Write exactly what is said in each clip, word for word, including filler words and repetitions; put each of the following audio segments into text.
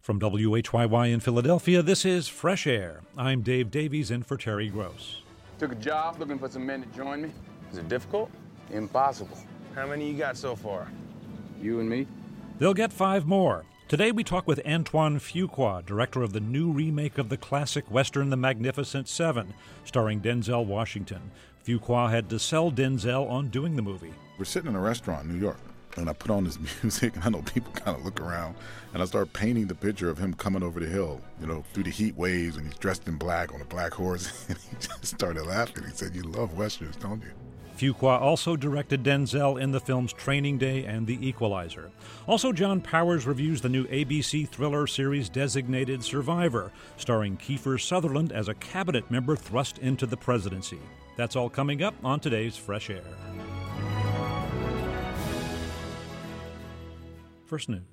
From W H Y Y in Philadelphia, this is Fresh Air. I'm Dave Davies in for Terry Gross. Took a job looking for some men to join me. Is it difficult? Impossible. How many you got so far? You and me? They'll get five more. Today we talk with Antoine Fuqua, director of the new remake of the classic Western The Magnificent Seven, starring Denzel Washington. Fuqua had to sell Denzel on doing the movie. We're sitting in a restaurant in New York, and I put on this music, and I know people kind of look around, and I start painting the picture of him coming over the hill, you know, through the heat waves, and he's dressed in black on a black horse, and he just started laughing. He said, "You love Westerns, don't you?" Fuqua also directed Denzel in the films Training Day and The Equalizer. Also, John Powers reviews the new A B C thriller series Designated Survivor, starring Kiefer Sutherland as a cabinet member thrust into the presidency. That's all coming up on today's Fresh Air. First News.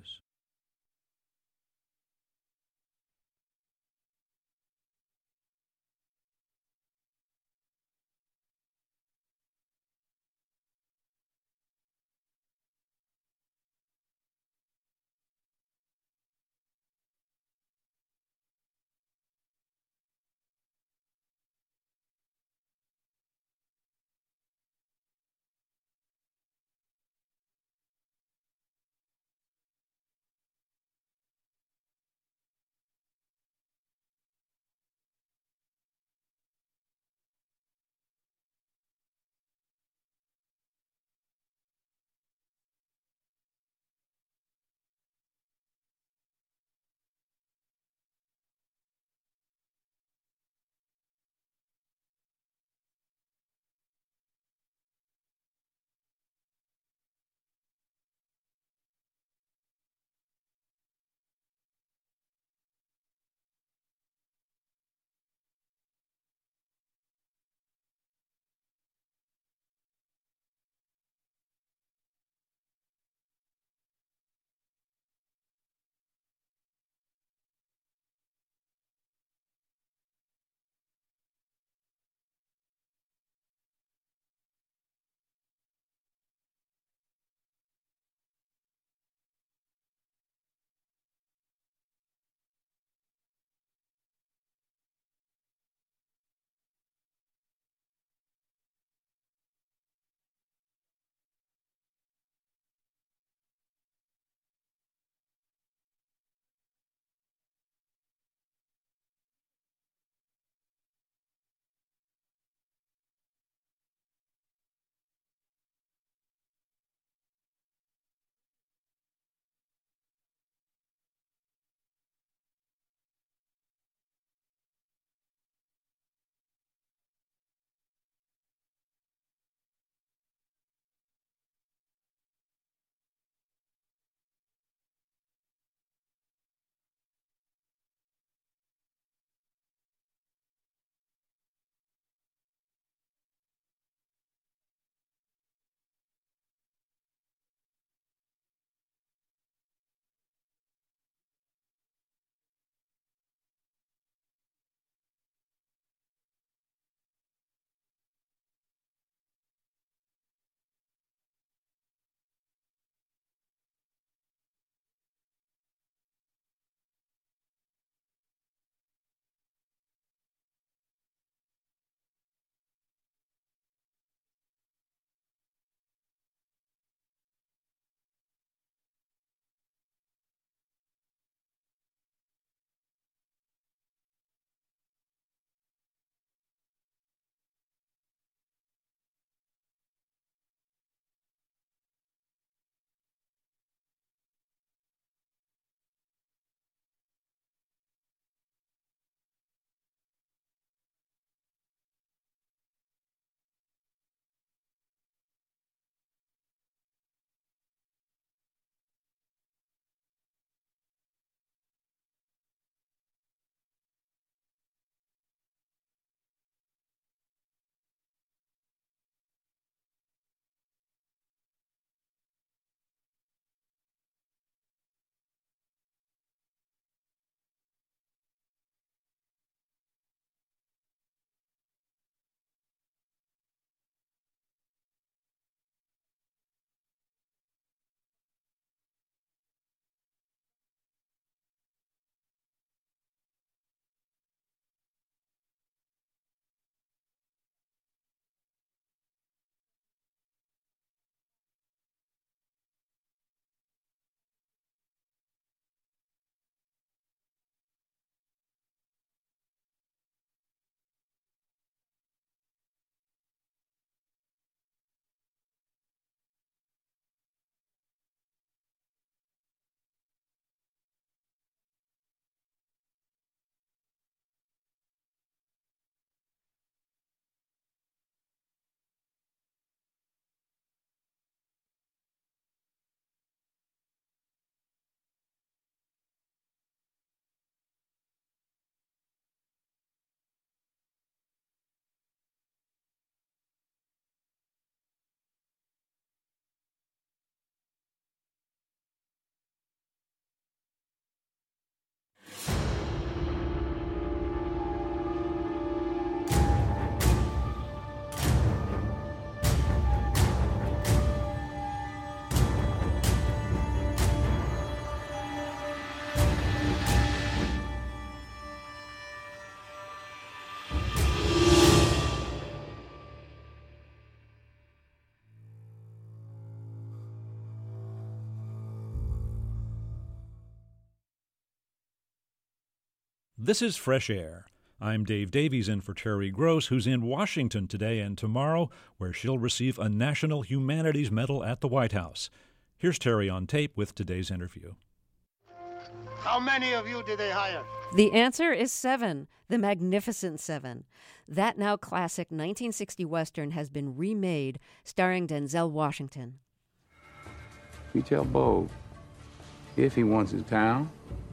This is Fresh Air. I'm Dave Davies in for Terry Gross, who's in Washington today and tomorrow, where she'll receive a National Humanities Medal at the White House. Here's Terry on tape with today's interview. How many of you did they hire? The answer is seven, The Magnificent Seven. That now classic nineteen sixty Western has been remade, starring Denzel Washington. You tell Bo, if he wants his town,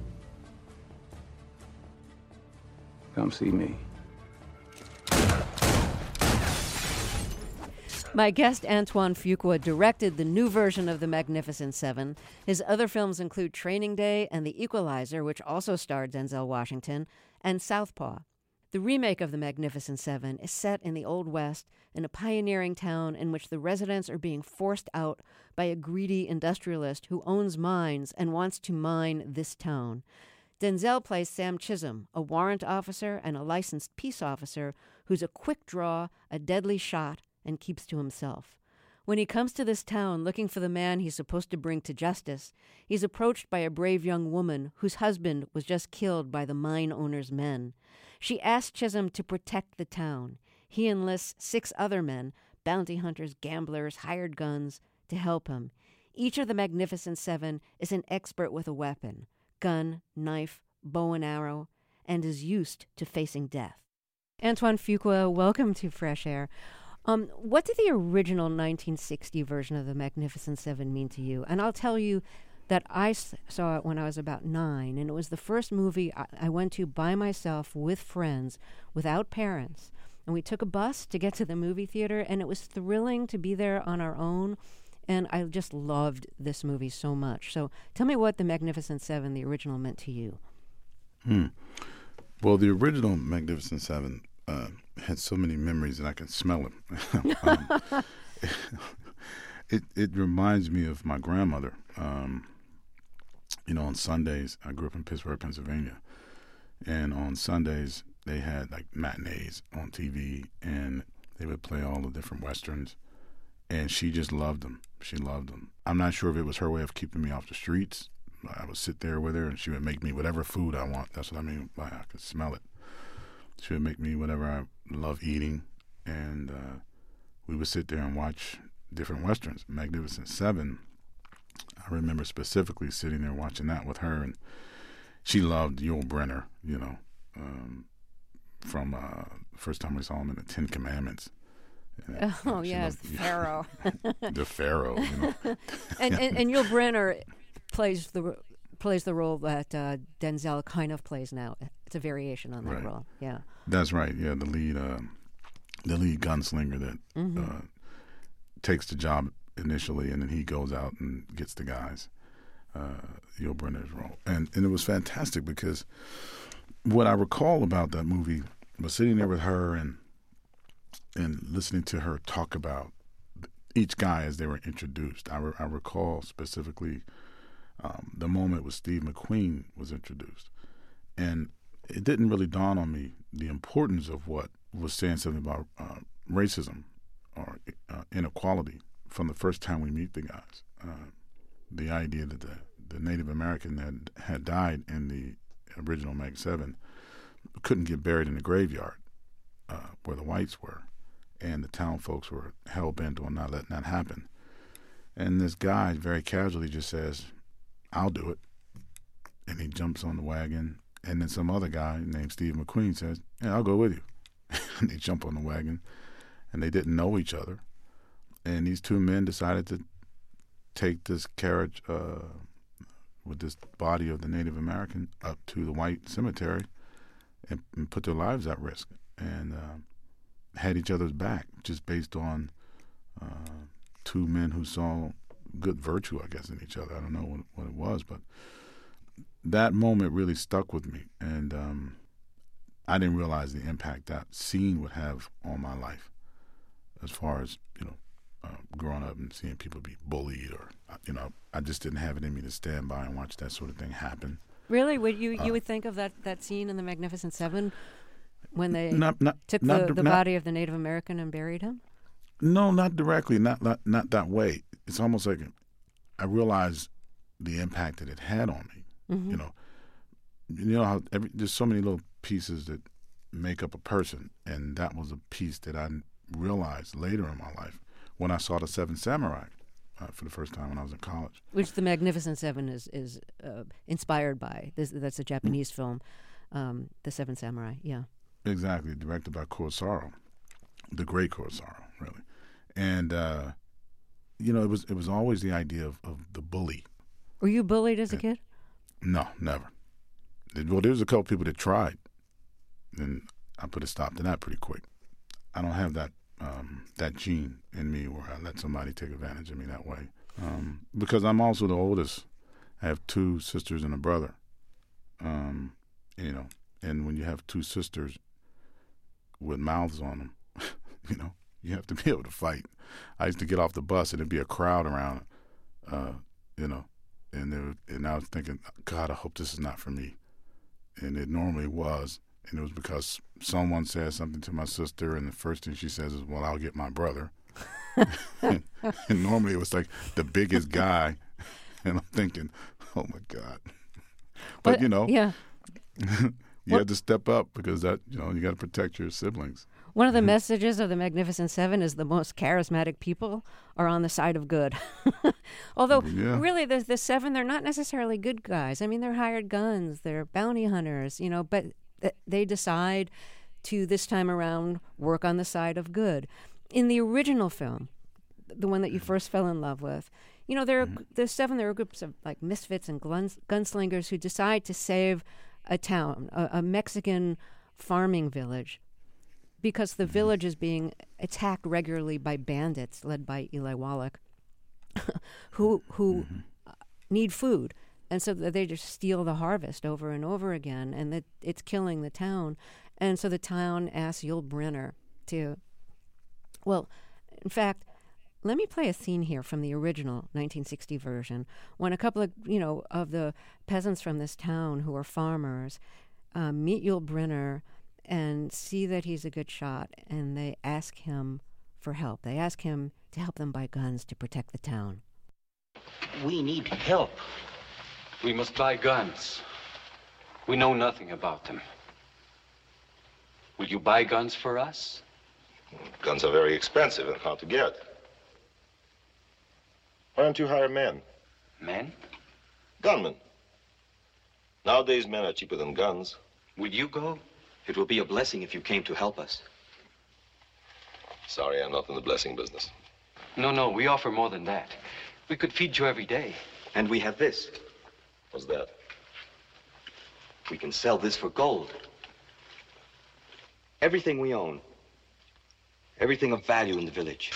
come see me. My guest, Antoine Fuqua, directed the new version of The Magnificent Seven. His other films include Training Day and The Equalizer, which also starred Denzel Washington, and Southpaw. The remake of The Magnificent Seven is set in the Old West, in a pioneering town in which the residents are being forced out by a greedy industrialist who owns mines and wants to mine this town. Denzel plays Sam Chisholm, a warrant officer and a licensed peace officer who's a quick draw, a deadly shot, and keeps to himself. When he comes to this town looking for the man he's supposed to bring to justice, he's approached by a brave young woman whose husband was just killed by the mine owner's men. She asks Chisholm to protect the town. He enlists six other men, bounty hunters, gamblers, hired guns, to help him. Each of the Magnificent Seven is an expert with a weapon, gun, knife, bow and arrow, and is used to facing death. Antoine Fuqua, welcome to Fresh Air. Um, what did the original nineteen sixty version of The Magnificent Seven mean to you? And I'll tell you that I s- saw it when I was about nine, and it was the first movie I, I went to by myself with friends, without parents. And we took a bus to get to the movie theater, and it was thrilling to be there on our own. And I just loved this movie so much. So tell me what The Magnificent Seven, the original, meant to you. Hmm. Well, the original Magnificent Seven uh, had so many memories, and I can smell them. um, it it reminds me of my grandmother. Um, you know, on Sundays, I grew up in Pittsburgh, Pennsylvania, and on Sundays they had like matinees on T V, and they would play all the different westerns, and she just loved them. She loved them. I'm not sure if it was her way of keeping me off the streets. I would sit there with her, and she would make me whatever food I want. That's what I mean by I could smell it. She would make me whatever I love eating, and uh, we would sit there and watch different westerns. Magnificent Seven, I remember specifically sitting there watching that with her, and she loved Yul Brynner, you know, um, from uh, first time we saw him in the Ten Commandments. And, oh, uh, yes, loved, the Pharaoh. The Pharaoh, you know. and, and, and Yul Brynner plays the plays the role that uh, Denzel kind of plays now. It's a variation on that right. role. Yeah, that's right. Yeah, the lead, uh, the lead gunslinger that mm-hmm. uh, takes the job initially, and then he goes out and gets the guys. Uh, Yul Brynner's role, and and it was fantastic because what I recall about that movie was sitting there with her and and listening to her talk about each guy as they were introduced. I, re- I recall specifically um, the moment when Steve McQueen was introduced, and it didn't really dawn on me the importance of what was saying something about uh, racism or uh, inequality from the first time we meet the guys. Uh, the idea that the, the Native American that had died in the original Mag seven couldn't get buried in the graveyard uh, where the whites were, and the town folks were hell-bent on not letting that happen. And this guy very casually just says, "I'll do it," and he jumps on the wagon. And then some other guy named Steve McQueen says, "Yeah, I'll go with you." And they jump on the wagon, and they didn't know each other. And these two men decided to take this carriage uh, with this body of the Native American up to the white cemetery and, and put their lives at risk, and uh, had each other's back just based on uh, two men who saw good virtue, I guess, in each other. I don't know what, what it was, but that moment really stuck with me, and um, I didn't realize the impact that scene would have on my life as far as, you know, uh, growing up and seeing people be bullied, or, you know, I just didn't have it in me to stand by and watch that sort of thing happen. Really? Would you you uh, would think of that, that scene in The Magnificent Seven when they not, not, took not, the, the not, body of the Native American and buried him? No, not directly, not, not, not that way. It's almost like I realized the impact that it had on me. Mm-hmm. You know, you know how every, there's so many little pieces that make up a person, and that was a piece that I realized later in my life when I saw The Seven Samurai uh, for the first time when I was in college. Which The Magnificent Seven is is uh, inspired by. This, that's a Japanese mm-hmm. film, um, The Seven Samurai. Yeah, exactly, directed by Kurosawa, the great Kurosawa, really. And uh, you know, it was it was always the idea of, of the bully. Were you bullied as a and, kid? No, never. Well, there was a couple people that tried, and I put a stop to that pretty quick. I don't have that um, that gene in me where I let somebody take advantage of me that way. Um, because I'm also the oldest. I have two sisters and a brother. Um, you know, and when you have two sisters with mouths on them, you know, you have to be able to fight. I used to get off the bus and there'd be a crowd around, uh, you know, and there, and I was thinking, God, I hope this is not for me. And it normally was. And it was because someone said something to my sister, and the first thing she says is, well, I'll get my brother. and, and normally it was like the biggest guy. And I'm thinking, oh, my God. But, but you know, yeah. you what? have to step up because that, you know, you got to protect your siblings. One of the messages of the Magnificent Seven is the most charismatic people are on the side of good. Although, yeah. really, the, the seven, they're not necessarily good guys. I mean, they're hired guns, they're bounty hunters, you know, but th- they decide to, this time around, work on the side of good. In the original film, the one that you first fell in love with, you know, there are, mm-hmm. the seven, there are groups of, like, misfits and guns, gunslingers who decide to save a town, a, a Mexican farming village, because the village is being attacked regularly by bandits led by Eli Wallach, who who mm-hmm. need food. And so they just steal the harvest over and over again, and that it's killing the town. And so the town asks Yul Brynner to, well, in fact, let me play a scene here from the original nineteen sixty version, when a couple of, you know, of the peasants from this town who are farmers uh, meet Yul Brynner and see that he's a good shot, and they ask him for help. They ask him to help them buy guns to protect the town. We need help. We must buy guns. We know nothing about them. Will you buy guns for us? Guns are very expensive and hard to get. Why don't you hire men? Men? Gunmen. Nowadays, men are cheaper than guns. Will you go? It will be a blessing if you came to help us. Sorry, I'm not in the blessing business. No, no, we offer more than that. We could feed you every day. And we have this. What's that? We can sell this for gold. Everything we own. Everything of value in the village.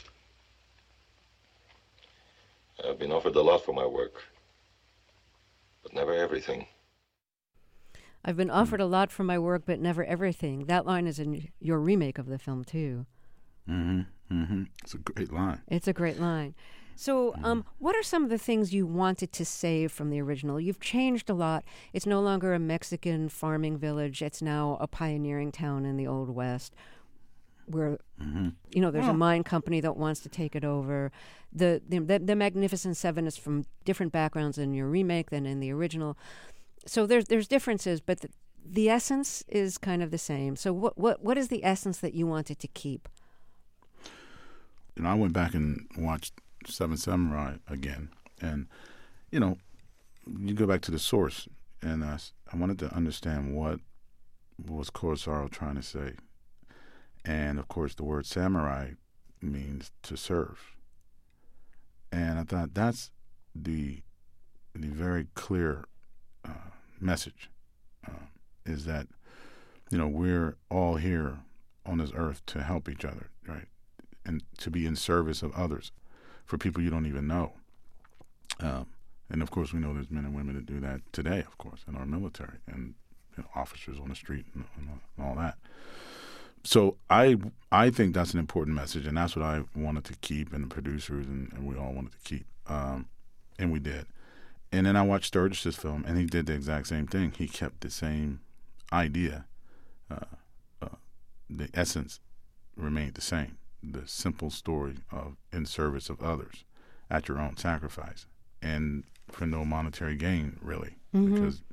I've been offered a lot for my work, but never everything. I've been offered a lot for my work, but never everything. That line is in your remake of the film, too. Mm-hmm. Mm-hmm. It's a great line. It's a great line. So um, what are some of the things you wanted to save from the original? You've changed a lot. It's no longer a Mexican farming village. It's now a pioneering town in the Old West where, mm-hmm. you know, there's yeah. a mine company that wants to take it over. The, the, the, the Magnificent Seven is from different backgrounds in your remake than in the original. So there's there's differences, but the, the essence is kind of the same. So what what what is the essence that you wanted to keep? You know, I went back and watched Seven Samurai again, and you know, you go back to the source, and I, I wanted to understand what was Kurosawa trying to say, and of course, the word samurai means to serve, and I thought that's the the very clear uh, message uh, is that you know we're all here on this earth to help each other, right, and to be in service of others. For people you don't even know. Um, and, of course, we know there's men and women that do that today, of course, in our military and you know, officers on the street and, and all that. So I I think that's an important message, and that's what I wanted to keep, and the producers and, and we all wanted to keep, um, and we did. And then I watched Sturgis's film, and he did the exact same thing. He kept the same idea. Uh, uh, the essence remained the same. The simple story of in service of others at your own sacrifice and for no monetary gain, really, mm-hmm. because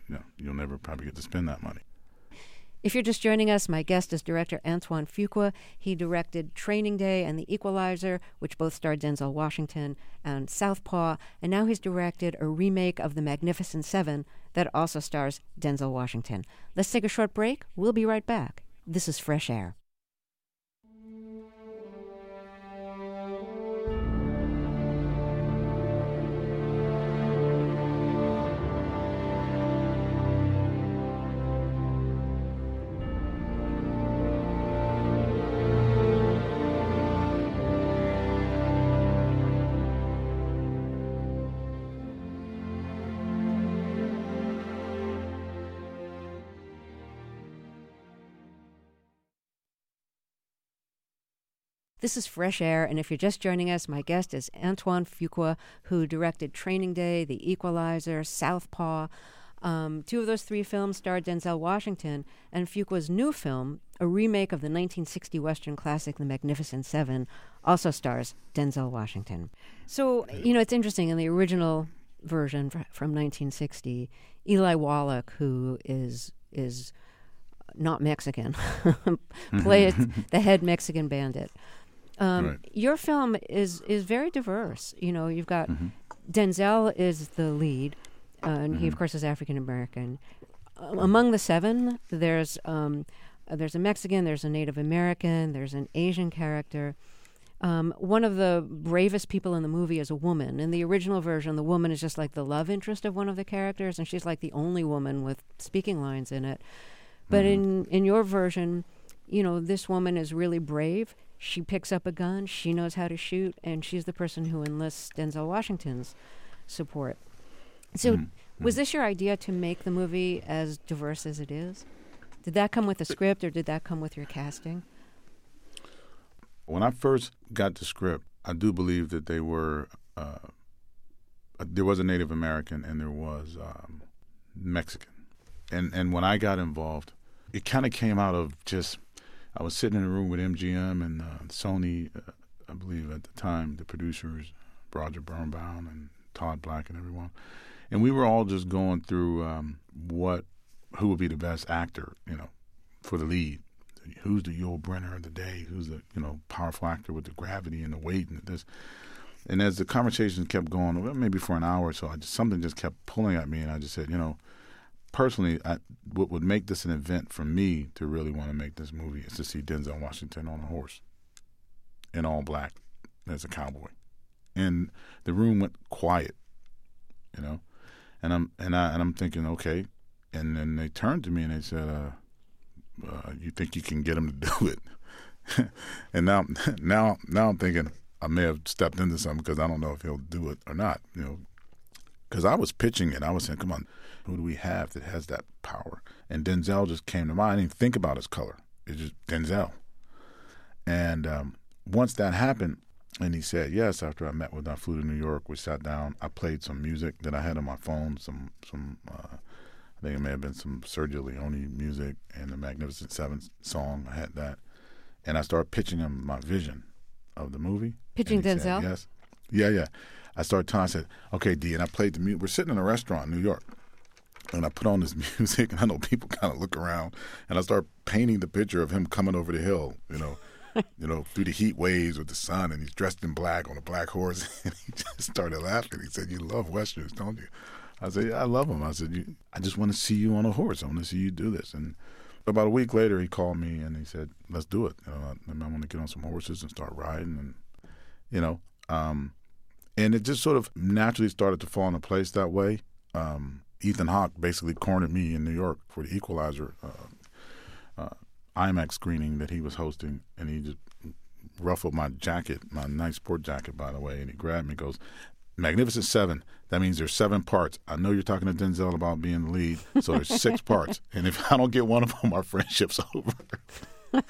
you know, you'll never probably get to spend that money. If you're just joining us, my guest is director Antoine Fuqua. He directed Training Day and The Equalizer, which both starred Denzel Washington, and Southpaw, and now he's directed a remake of The Magnificent Seven that also stars Denzel Washington. Let's take a short break. We'll be right back. This is Fresh Air. This is Fresh Air, and if you're just joining us, my guest is Antoine Fuqua, who directed Training Day, The Equalizer, Southpaw. Um, two of those three films starred Denzel Washington, and Fuqua's new film, a remake of the nineteen sixty Western classic The Magnificent Seven, also stars Denzel Washington. So, you know, it's interesting, in the original version from nineteen sixty, Eli Wallach, who is is not Mexican, played the head Mexican bandit. Um, right. Your film is is very diverse. You know, you've got mm-hmm. Denzel is the lead, uh, and mm-hmm. he of course is African American. Uh, among the seven, there's um, uh, there's a Mexican, there's a Native American, there's an Asian character. Um, one of the bravest people in the movie is a woman. In the original version, the woman is just like the love interest of one of the characters, and she's like the only woman with speaking lines in it. But mm-hmm. in in your version, you know, this woman is really brave. She picks up a gun, she knows how to shoot, and she's the person who enlists Denzel Washington's support. So mm-hmm. was this your idea to make the movie as diverse as it is? Did that come with the script, or did that come with your casting? When I first got the script, I do believe that they were, uh, there was a Native American and there was um, Mexican. And, and when I got involved, it kind of came out of just... I was sitting in a room with M G M and uh, Sony, uh, I believe at the time, the producers, Roger Birnbaum and Todd Black and everyone. And we were all just going through um, what, who would be the best actor, you know, for the lead. Who's the Yul Brynner of the day? Who's the, you know, powerful actor with the gravity and the weight and this. And as the conversation kept going, well, maybe for an hour or so, I just, something just kept pulling at me, and I just said, you know, personally, I, what would make this an event for me to really want to make this movie is to see Denzel Washington on a horse in all black as a cowboy. And the room went quiet, you know, and I'm and I and I'm thinking, okay. And then they turned to me and they said, uh, uh, "You think you can get him to do it?" And now, now, now I'm thinking I may have stepped into something because I don't know if he'll do it or not, you know. Because I was pitching it. I was saying, come on, who do we have that has that power? And Denzel just came to mind. I didn't think about his color. It's just Denzel. And um, once that happened, and he said yes, after I met with him, I flew to New York. We sat down. I played some music that I had on my phone, some, some uh, I think it may have been some Sergio Leone music and the Magnificent Seven song. I had that. And I started pitching him my vision of the movie. Pitching Denzel? Said, yes. Yeah, yeah. I started telling, I said, okay, D, and I played the music. We're sitting in a restaurant in New York, and I put on this music, and I know people kind of look around, and I start painting the picture of him coming over the hill, you know, you know, through the heat waves with the sun, and he's dressed in black on a black horse, and he just started laughing. He said, you love Westerns, don't you? I said, yeah, I love them. I said, you, I just want to see you on a horse. I want to see you do this. And about a week later, he called me, and he said, let's do it. You know, I, I want to get on some horses and start riding, and, you know, um, and it just sort of naturally started to fall into place that way. Um, Ethan Hawke basically cornered me in New York for the Equalizer uh, uh, IMAX screening that he was hosting, and he just ruffled my jacket, my nice sport jacket, by the way, and he grabbed me and goes, Magnificent Seven, that means there's seven parts. I know you're talking to Denzel about being the lead, so there's six parts. And if I don't get one of them, our friendship's over.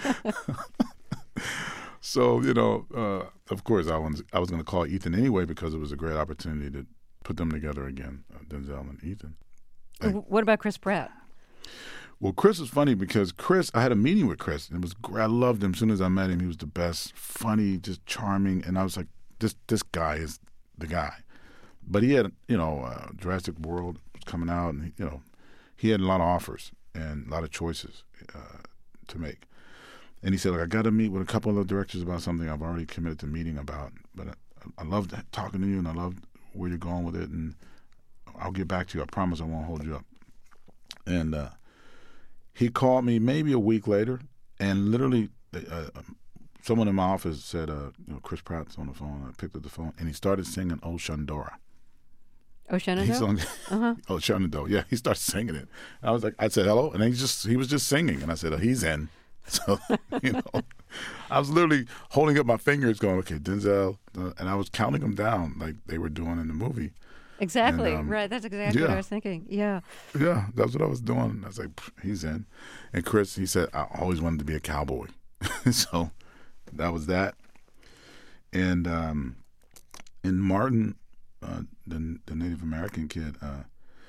So, you know, uh, of course, I was, I was going to call Ethan anyway because it was a great opportunity to put them together again, uh, Denzel and Ethan. Like, what about Chris Pratt? Well, Chris was funny because Chris, I had a meeting with Chris, and it was I loved him. As soon as I met him, he was the best, funny, just charming, and I was like, this this guy is the guy. But he had, you know, uh, Jurassic World was coming out, and, he, you know, he had a lot of offers and a lot of choices uh, to make. And he said, "Look, I got to meet with a couple of the directors about something I've already committed to meeting about. But I, I loved talking to you, and I loved where you're going with it. And I'll get back to you. I promise I won't hold you up." And uh, he called me maybe a week later, and literally uh, someone in my office said, uh, "You know, Chris Pratt's on the phone." I picked up the phone, and he started singing "Oh Shandora." Oh, Shenandoah? Uh-huh. Oh, Shenandoah. Yeah, he started singing it. I was like, I said, "Hello," and he just he was just singing, and I said, oh, "He's in." So, you know, I was literally holding up my fingers going, "Okay, Denzel," and I was counting them down like they were doing in the movie. Exactly, and, um, right. That's exactly yeah. what I was thinking. Yeah. Yeah, that's what I was doing. I was like, he's in. And Chris, he said, "I always wanted to be a cowboy." So that was that. And um, in Martin, uh, the, the Native American kid, uh,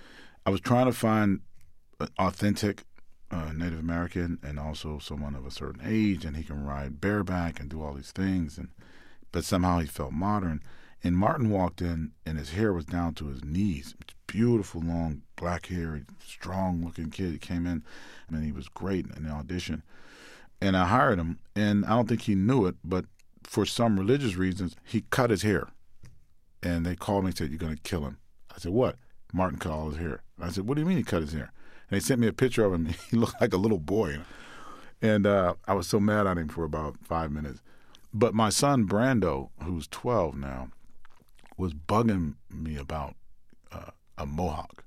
I was trying to find an authentic uh, Native American and also someone of a certain age, and he can ride bareback and do all these things. And but somehow he felt modern. And Martin walked in, and his hair was down to his knees. Beautiful, long, black hair, strong-looking kid. He came in, and he was great in the audition. And I hired him, and I don't think he knew it, but for some religious reasons, he cut his hair. And they called me and said, "You're going to kill him." I said, "What?" "Martin cut all his hair." I said, "What do you mean he cut his hair?" And they sent me a picture of him. He looked like a little boy. And uh, I was so mad at him for about five minutes. But my son, Brando, who's twelve now, was bugging me about uh, a mohawk.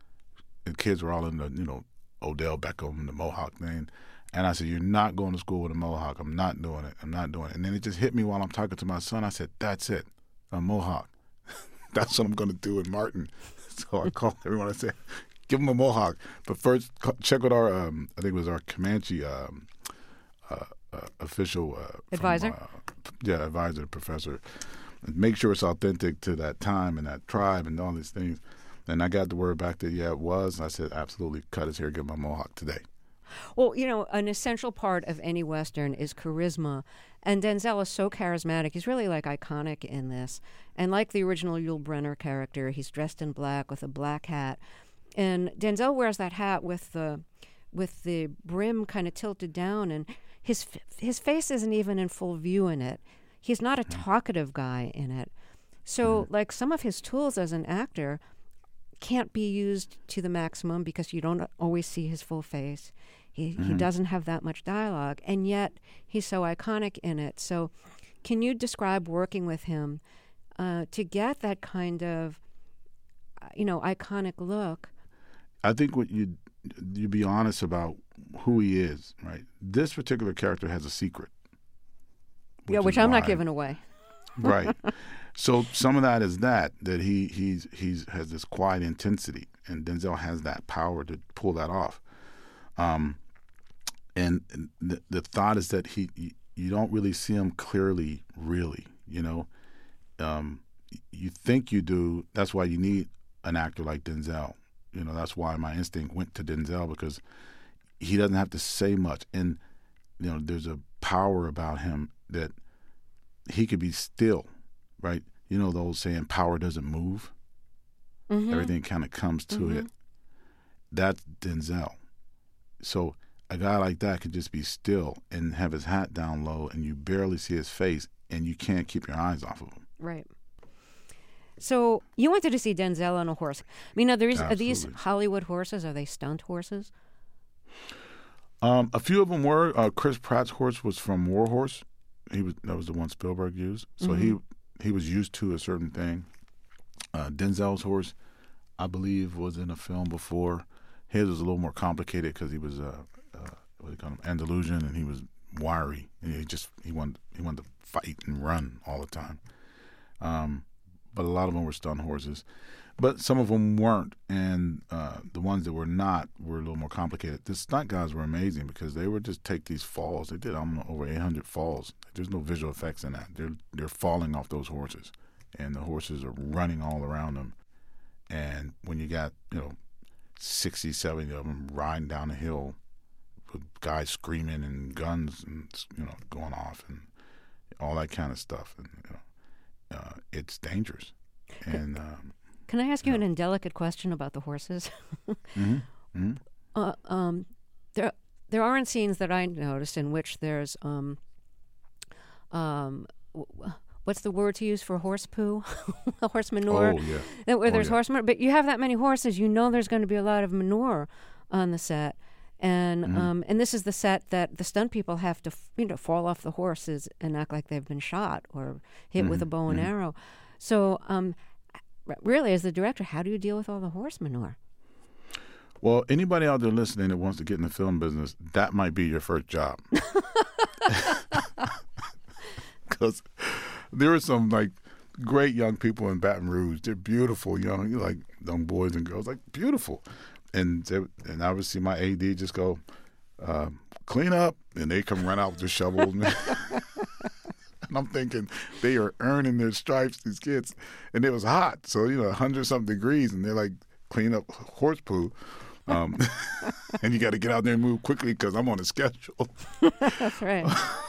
The kids were all in the, you know, Odell Beckham, the mohawk thing. And I said, "You're not going to school with a mohawk. I'm not doing it. I'm not doing it." And then it just hit me while I'm talking to my son. I said, "That's it, a mohawk. That's what I'm going to do with Martin." So I called everyone. I said, "Give him a mohawk. But first, check with our, um, I think it was our Comanche um, uh, uh, official. Uh, Advisor? From, uh, yeah, advisor, professor. Make sure it's authentic to that time and that tribe and all these things." And I got the word back that, yeah, it was. I said, "Absolutely, cut his hair, give him a mohawk today." Well, you know, an essential part of any Western is charisma. And Denzel is so charismatic. He's really, like, iconic in this. And like the original Yul Brynner character, he's dressed in black with a black hat. And Denzel wears that hat with the with the brim kind of tilted down, and his his face isn't even in full view in it. He's not a talkative guy in it. So, like, some of his tools as an actor can't be used to the maximum because you don't always see his full face. He mm-hmm. he doesn't have that much dialogue, and yet he's so iconic in it. So can you describe working with him uh, to get that kind of, you know, iconic look? I think what you you be honest about who he is, right? This particular character has a secret. Which yeah, which I'm why, not giving away. Right. So some of that is that that he he's he's has this quiet intensity, and Denzel has that power to pull that off. Um, and the, the thought is that he you don't really see him clearly, really. You know, um, you think you do. That's why you need an actor like Denzel. You know, that's why my instinct went to Denzel, because he doesn't have to say much, and you know, there's a power about him that he could be still, right? You know, the old saying, "Power doesn't move." Mm-hmm. Everything kind of comes to mm-hmm. it. That's Denzel. So a guy like that could just be still and have his hat down low, and you barely see his face, and you can't keep your eyes off of him. Right. So you wanted to see Denzel on a horse. I mean, are, these, are these Hollywood horses? Are they stunt horses? Um, a few of them were. Uh, Chris Pratt's horse was from Warhorse. He was that was the one Spielberg used. So mm-hmm. he he was used to a certain thing. Uh, Denzel's horse, I believe, was in a film before. His was a little more complicated because he was uh, uh, what do you call him, Andalusian, and he was wiry. And he just he wanted he wanted to fight and run all the time. Um, but a lot of them were stunt horses. But some of them weren't, and uh, the ones that were not were a little more complicated. The stunt guys were amazing because they would just take these falls. They did um, over eight hundred falls. There's no visual effects in that. They're they're falling off those horses, and the horses are running all around them. And when you got, you know, sixty, seventy of them riding down a hill with guys screaming and guns and, you know, going off and all that kind of stuff, and you know, uh, it's dangerous. And um, Can I ask you an indelicate question about the horses? Mm-hmm. Mm-hmm. uh, um, there there aren't scenes that I noticed in which there's um, um, w- what's the word to use for horse poo, horse manure. Oh yeah. That where Oh, there's yeah. horse manure, but you have that many horses, you know there's going to be a lot of manure on the set. And Mm-hmm. um, and this is the set that the stunt people have to, f- you know, fall off the horses and act like they've been shot or hit with a Mm-hmm. bow and arrow. So, um, r- really, as the director, how do you deal with all the horse manure? Well, anybody out there listening that wants to get in the film business, that might be your first job. Because there are some like great young people in Baton Rouge. They're beautiful young, like young boys and girls, like beautiful. And they, and I would see my A D just go, uh, clean up, and they come run out with their shovels. And I'm thinking they are earning their stripes, these kids. And it was hot, so you know, a hundred something degrees, and they're like clean up horse poo. Um, and you got to get out there and move quickly because I'm on a schedule. That's right.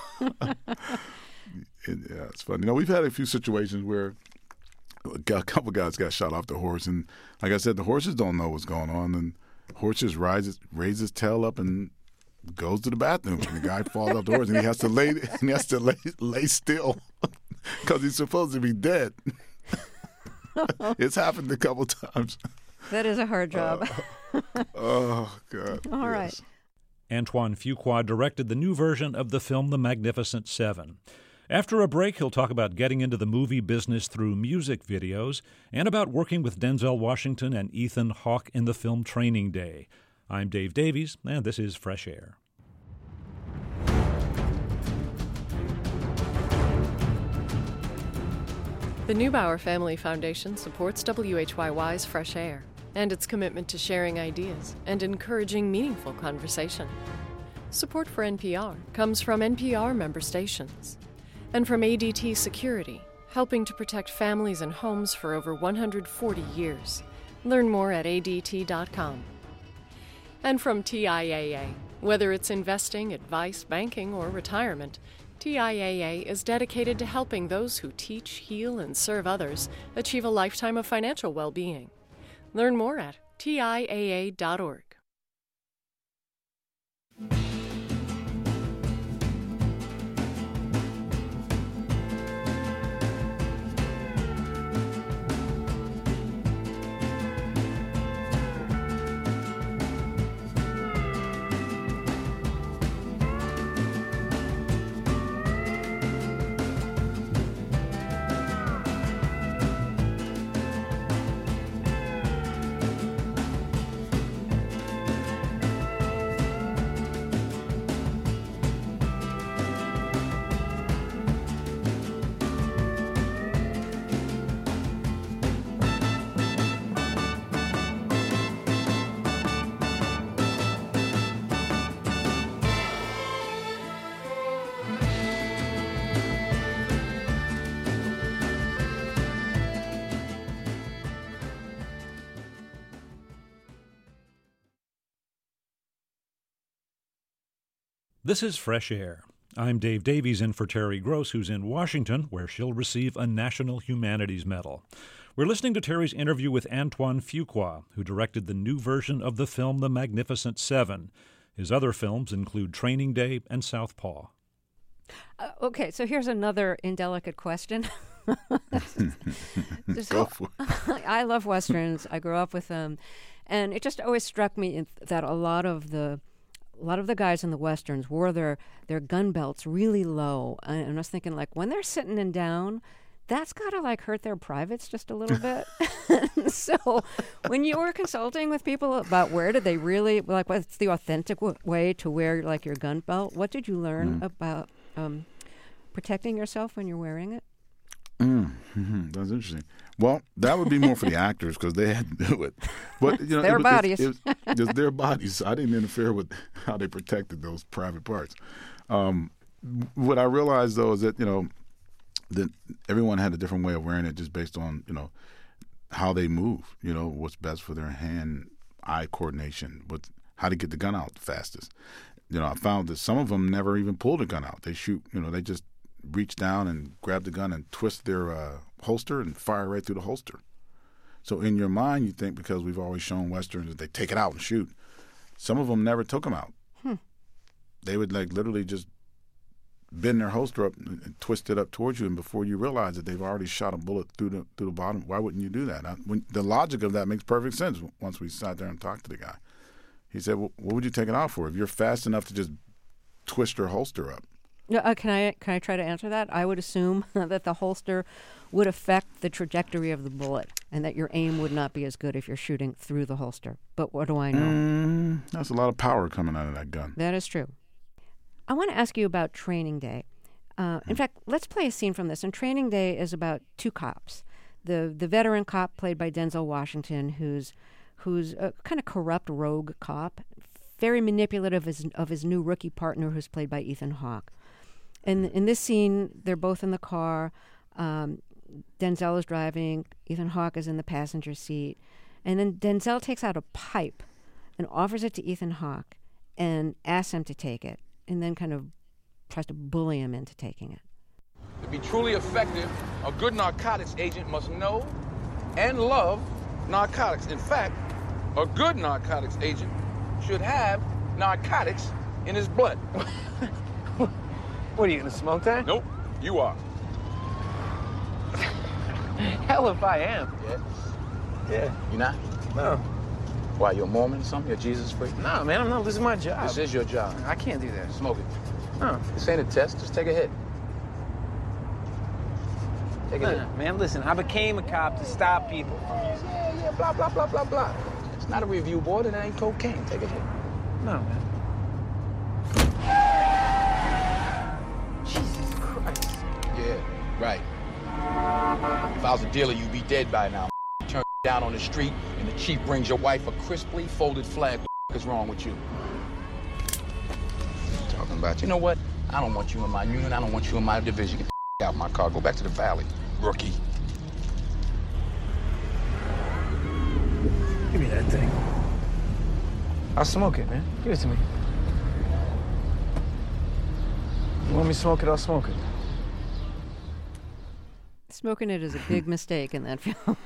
And, yeah, it's funny. You know, we've had a few situations where a couple guys got shot off the horse, and like I said, the horses don't know what's going on, and horses rises raises his tail up and goes to the bathroom, and the guy falls off the horse, and he has to lay and he has to lay, lay still because he's supposed to be dead. It's happened a couple times. That is a hard job. Uh, oh God! All right. Yes. Antoine Fuqua directed the new version of the film The Magnificent Seven. After a break, he'll talk about getting into the movie business through music videos and about working with Denzel Washington and Ethan Hawke in the film Training Day. I'm Dave Davies, and this is Fresh Air. The Neubauer Family Foundation supports W H Y Y's Fresh Air and its commitment to sharing ideas and encouraging meaningful conversation. Support for N P R comes from N P R member stations and from A D T Security, helping to protect families and homes for over one hundred forty years. Learn more at A D T dot com. And from T I A A, whether it's investing, advice, banking, or retirement, T I A A is dedicated to helping those who teach, heal, and serve others achieve a lifetime of financial well-being. Learn more at T I A A dot org. This is Fresh Air. I'm Dave Davies in for Terry Gross, who's in Washington, where she'll receive a National Humanities Medal. We're listening to Terry's interview with Antoine Fuqua, who directed the new version of the film The Magnificent Seven. His other films include Training Day and Southpaw. Uh, okay, so here's another indelicate question. Just Go how- for it. I love Westerns. I grew up with them. And it just always struck me in- that a lot of the a lot of the guys in the Westerns wore their, their gun belts really low. And I was thinking, like, when they're sitting and down, that's got to, like, hurt their privates just a little bit. So when you were consulting with people about where did they really, like, what's the authentic w- way to wear, like, your gun belt, what did you learn Mm. about um, protecting yourself when you're wearing it? Mm, mhm, that's interesting. Well, that would be more for the actors because they had to do it. But you know, Their it was, bodies. It, it, was, it was their bodies. I didn't interfere with how they protected those private parts. Um, what I realized though is that you know that everyone had a different way of wearing it, just based on you know how they move. You know what's best for their hand-eye coordination. What how to get the gun out the fastest. You know, I found that some of them never even pulled a gun out. They shoot. You know, they just reach down and grab the gun and twist their uh, holster and fire right through the holster. So in your mind, you think because we've always shown Westerns that they take it out and shoot. Some of them never took them out. Hmm. They would like literally just bend their holster up and twist it up towards you, and before you realize that they've already shot a bullet through the through the bottom. Why wouldn't you do that? I, when, the logic of that makes perfect sense. Once we sat there and talked to the guy, he said, well, "What would you take it out for? If you're fast enough to just twist your holster up." Uh, can I can I try to answer that? I would assume that the holster would affect the trajectory of the bullet, and that your aim would not be as good if you're shooting through the holster. But what do I know? Mm, that's a lot of power coming out of that gun. That is true. I want to ask you about Training Day. Uh, in fact, let's play a scene from this. And Training Day is about two cops. The the veteran cop played by Denzel Washington, who's who's a kind of corrupt rogue cop, very manipulative of his, of his new rookie partner, who's played by Ethan Hawke. And in this scene, they're both in the car. Um, Denzel is driving. Ethan Hawke is in the passenger seat. And then Denzel takes out a pipe and offers it to Ethan Hawke and asks him to take it, and then kind of tries to bully him into taking it. To be truly effective, a good narcotics agent must know and love narcotics. In fact, a good narcotics agent should have narcotics in his blood. What, are you gonna smoke that? Nope, you are. Hell if I am. Yeah? Yeah. You not? No. Why, you're a Mormon or something? You're Jesus freak? No, man, I'm not. This is my job. This is your job. I can't do that. Smoke it. No. This ain't a test, just take a hit. Take a No, hit. no, man, listen, I became a cop to stop people. Yeah, yeah, blah, blah, blah, blah, blah. It's not a review board, and it ain't cocaine. Take a hit. No, man. Jesus Christ. Yeah, right. If I was a dealer, you'd be dead by now. Turn down on the street, and the chief brings your wife a crisply folded flag. What is wrong with you? Talking about, you know what? I don't want you in my unit. I don't want you in my division. Get the out of my car. Go back to the valley, rookie. Give me that thing. I'll smoke it, man. Give it to me. You want me to smoke it, I'll smoke it. Smoking it is a big mistake in that film.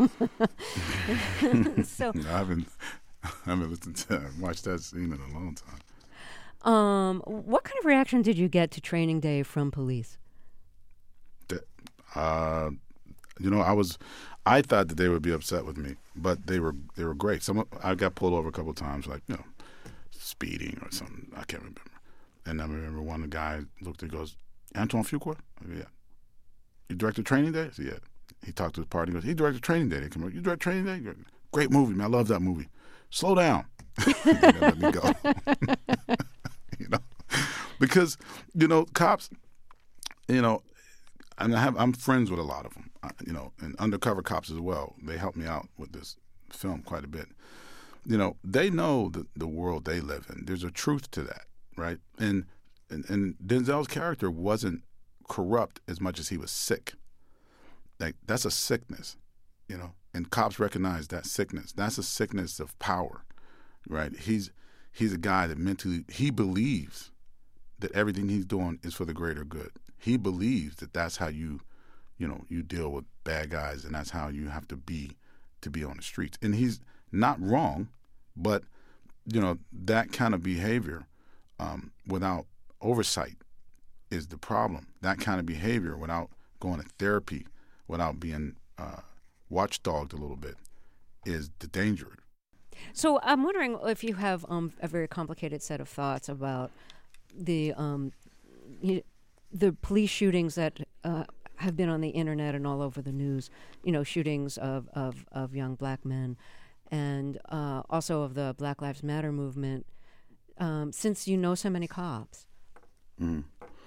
so I haven't, I haven't listened to, watched that scene in a long time. Um, what kind of reaction did you get to Training Day from police? That, uh, you know, I was, I thought that they would be upset with me, but they were they were great. Some I got pulled over a couple of times, like you know, speeding or something. I can't remember. And I remember one guy looked and goes, "Antoine Fuqua?" I go, yeah. You directed Training Day? I said, yeah. He talked to his party. He goes, he directed Training Day. They come up, you direct Training Day? Go, great movie, man. I love that movie. Slow down. Let me go. You know, because you know, cops. You know, and I have I'm friends with a lot of them. You know, and undercover cops as well. They help me out with this film quite a bit. You know, they know the the world they live in. There's a truth to that, right? And and, and Denzel's character wasn't corrupt as much as he was sick. Like that's a sickness, you know. And cops recognize that sickness. That's a sickness of power, right? He's he's a guy that mentally he believes that everything he's doing is for the greater good. He believes that that's how you, you know, you deal with bad guys, and that's how you have to be to be on the streets. And he's not wrong, but you know that kind of behavior um, without oversight is the problem. That kind of behavior without going to therapy, without being uh, watchdogged a little bit, is the danger. So I'm wondering if you have um, a very complicated set of thoughts about the um, you, the police shootings that uh, have been on the internet and all over the news. You know, shootings of of, of young black men, and uh, also of the Black Lives Matter movement. Um, since you know so many cops. Mm.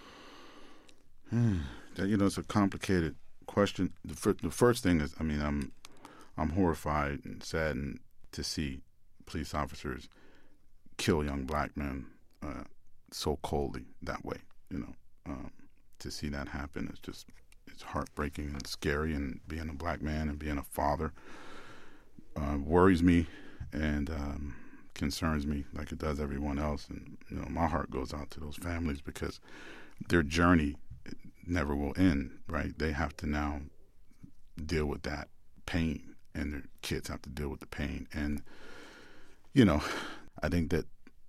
That, you know, it's a complicated question. The, fir- the first thing is, I mean, I'm I'm horrified and saddened to see police officers kill young black men uh, so coldly that way. You know, um, to see that happen is just it's heartbreaking and scary. And being a black man and being a father uh, worries me and um, concerns me like it does everyone else. And you know, my heart goes out to those families because their journey never will end, right? They have to now deal with that pain, and their kids have to deal with the pain. And, you know, I think that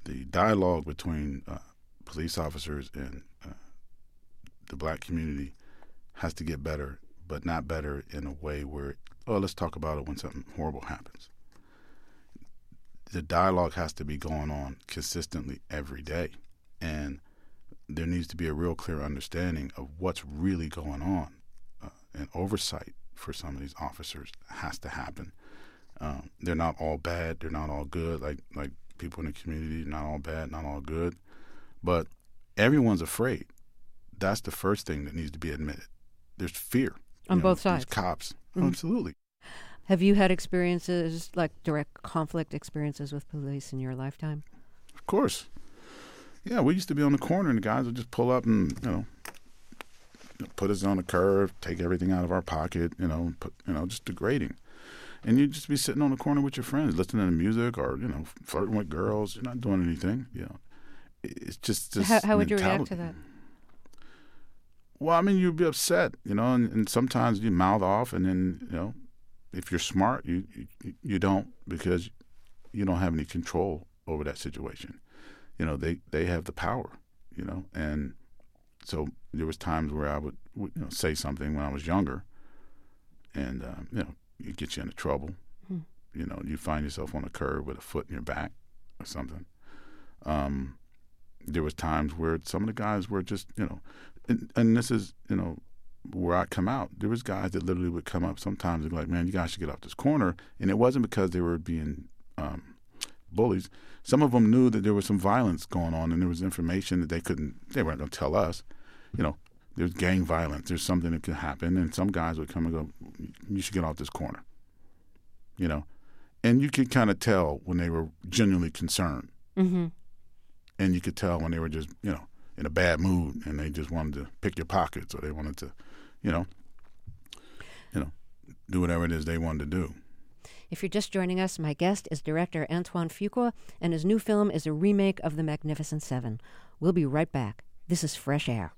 the dialogue between uh, police officers and uh, the black community has to get better, but not better in a way where, oh, let's talk about it when something horrible happens. The dialogue has to be going on consistently every day, and there needs to be a real clear understanding of what's really going on. Uh, and oversight for some of these officers has to happen. Um, they're not all bad. They're not all good. Like like people in the community, not all bad, not all good. But everyone's afraid. That's the first thing that needs to be admitted. There's fear. On you know, both sides. These cops. Mm-hmm. Absolutely. Have you had experiences, like direct conflict experiences with police in your lifetime? Of course. Yeah, we used to be on the corner and the guys would just pull up and, you know, put us on a curve, take everything out of our pocket, you know, put, you know, just degrading. And you'd just be sitting on the corner with your friends, listening to music or, you know, flirting with girls. You're not doing anything, you know. It's just this How, how would mentality. you react to that? Well, I mean, you'd be upset, you know, and, and sometimes you mouth off, and then, you know, if you're smart, you, you you don't, because you don't have any control over that situation. You know, they, they have the power, you know, and so there was times where I would, would you know, say something when I was younger, and, uh, you know, it get you into trouble. Hmm. You know, you find yourself on a curb with a foot in your back or something. Um, there was times where some of the guys were just, you know, and, and this is, you know, where I come out. There was guys that literally would come up sometimes and be like, man, you guys should get off this corner. And it wasn't because they were being um, bullies. Some of them knew that there was some violence going on, and there was information that they couldn't, they weren't going to tell us. You know, there's gang violence. There's something that could happen. And some guys would come and go, you should get off this corner. You know, and you could kind of tell when they were genuinely concerned. Mm-hmm. And you could tell when they were just, you know, in a bad mood and they just wanted to pick your pockets, or they wanted to, you know, you know, do whatever it is they wanted to do. If you're just joining us, my guest is director Antoine Fuqua, and his new film is a remake of The Magnificent Seven. We'll be right back. This is Fresh Air.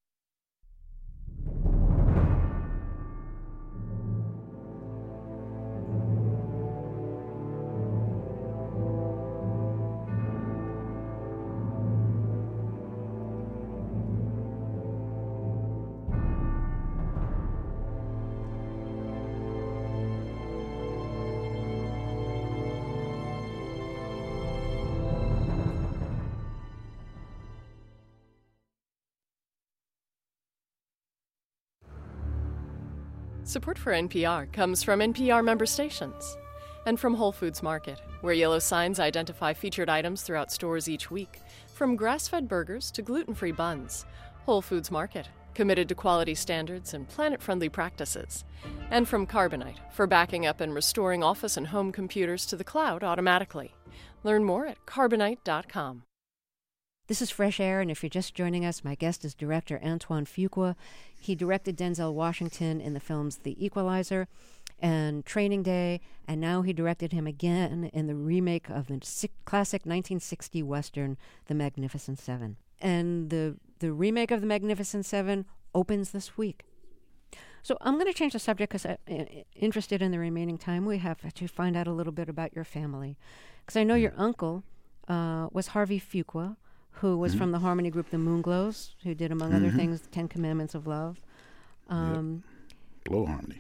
Support for N P R comes from N P R member stations and from Whole Foods Market, where yellow signs identify featured items throughout stores each week, from grass-fed burgers to gluten-free buns. Whole Foods Market, committed to quality standards and planet-friendly practices. And from Carbonite, for backing up and restoring office and home computers to the cloud automatically. Learn more at carbonite dot com. This is Fresh Air, and if you're just joining us, my guest is director Antoine Fuqua. He directed Denzel Washington in the films The Equalizer and Training Day, and now he directed him again in the remake of the classic nineteen sixty Western, The Magnificent Seven. And the, the remake of The Magnificent Seven opens this week. So I'm going to change the subject because I'm interested in the remaining time we have to find out a little bit about your family. Because I know your uncle uh, was Harvey Fuqua, who was mm-hmm. from the harmony group The Moonglows, who did, among mm-hmm. other things, The Ten Commandments of Love. Um, yep. Low harmony.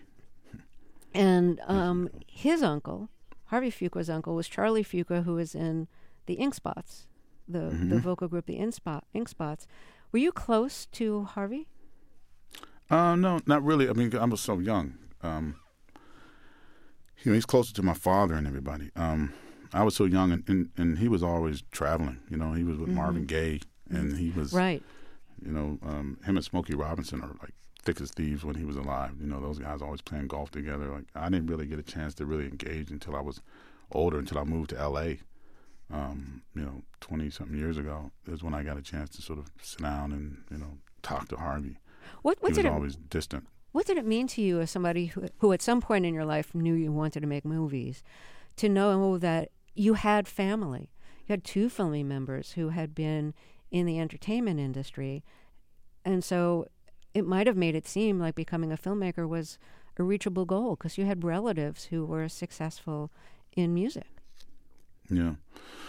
And um, his uncle, Harvey Fuqua's uncle, was Charlie Fuqua, who was in the Ink Spots, the, mm-hmm. the vocal group, the Ink, Spot, Ink Spots. Were you close to Harvey? Uh, no, not really. I mean, I was so young. Um, you know, he's closer to my father and everybody. Um, I was so young, and, and, and he was always traveling. You know, he was with mm-hmm. Marvin Gaye, and he was, right. you know, um, him and Smokey Robinson are like thick as thieves when he was alive. You know, those guys always playing golf together. Like, I didn't really get a chance to really engage until I was older, until I moved to L A, um, you know, twenty-something years ago. Is when I got a chance to sort of sit down and, you know, talk to Harvey. What, what he was did it, always distant. What did it mean to you as somebody who, who at some point in your life knew you wanted to make movies, to know that you had family? You had two family members who had been in the entertainment industry, and so it might have made it seem like becoming a filmmaker was a reachable goal because you had relatives who were successful in music. Yeah.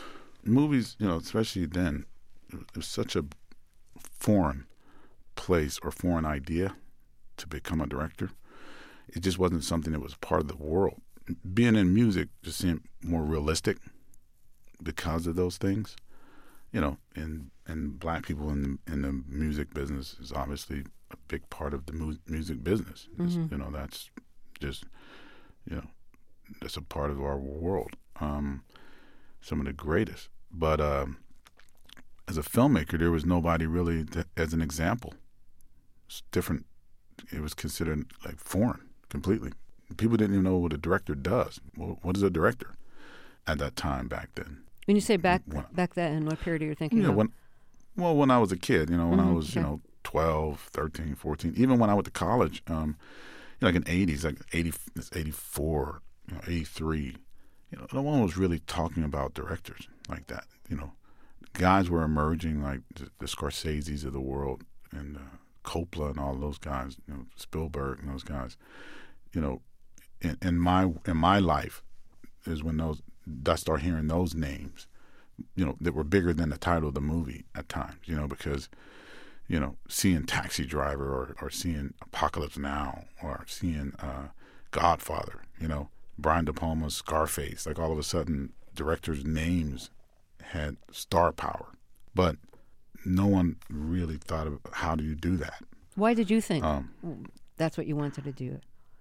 movies, you know, especially then, it was such a foreign place or foreign idea to become a director. It just wasn't something that was part of the world. Being in music just seemed more realistic because of those things. You know, and and black people in the, in the music business is obviously a big part of the mu- music business. Mm-hmm. You know, that's just, you know, that's a part of our world. Um, some of the greatest. But um, as a filmmaker, there was nobody really that, as an example. It's different. It was considered like foreign completely. People didn't even know what a director does. Well, what is a director at that time back then? When you say back when, back then, what period are you thinking yeah, of? When, well, when I was a kid, you know, when mm-hmm, I was, okay. you know, twelve, thirteen, fourteen, even when I went to college, um, you know, like in the eighties, like eighty, eighty-four, you know, eighty-three, you know, no one was really talking about directors like that. You know, guys were emerging like the, the Scorseses of the world and uh, Coppola and all those guys, you know, Spielberg and those guys. You know, in, in my in my life is when those I started hearing those names, you know, that were bigger than the title of the movie at times. You know, because you know, seeing Taxi Driver or, or seeing Apocalypse Now or seeing uh, Godfather, you know, Brian De Palma's Scarface, like all of a sudden directors' names had star power. But no one really thought of how do you do that. Why did you think um, that's what you wanted to do?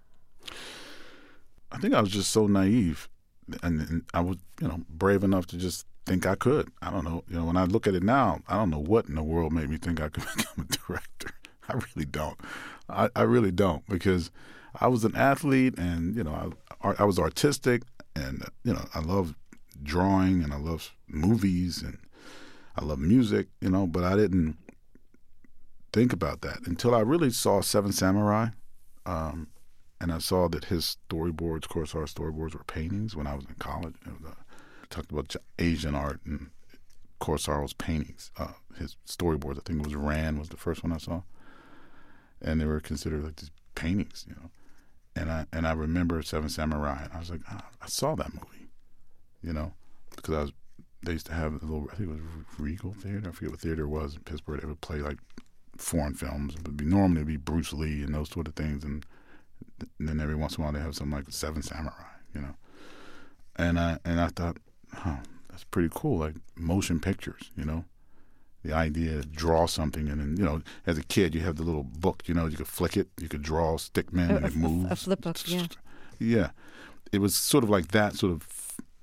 I think I was just so naive, and, and I was, you know, brave enough to just think I could. I don't know. You know, when I look at it now, I don't know what in the world made me think I could become a director. I really don't. I, I really don't, because I was an athlete, and you know, I, I was artistic, and you know, I love drawing, and I love movies, and I love music. You know, but I didn't think about that until I really saw Seven Samurai, um, and I saw that his storyboards, Kurosawa storyboards, were paintings when I was in college. It was, uh, talked about Asian art and Kurosawa's paintings, uh, his storyboards. I think it was Ran was the first one I saw, and they were considered like these paintings, you know. And I and I remember Seven Samurai, and I was like, oh, I saw that movie, you know, because I was. They used to have a little, I think it was Regal Theater. I forget what theater it was in Pittsburgh. They would play like foreign films. It would be normally it'd be Bruce Lee and those sort of things, and, and then every once in a while they have something like Seven Samurai, you know. And I and I thought, huh, that's pretty cool, like motion pictures, you know. The idea to draw something, and then, you know, as a kid, you have the little book, you know, you could flick it, you could draw stickmen, A, and it a, moves. a flip book, yeah. Yeah. It was sort of like that sort of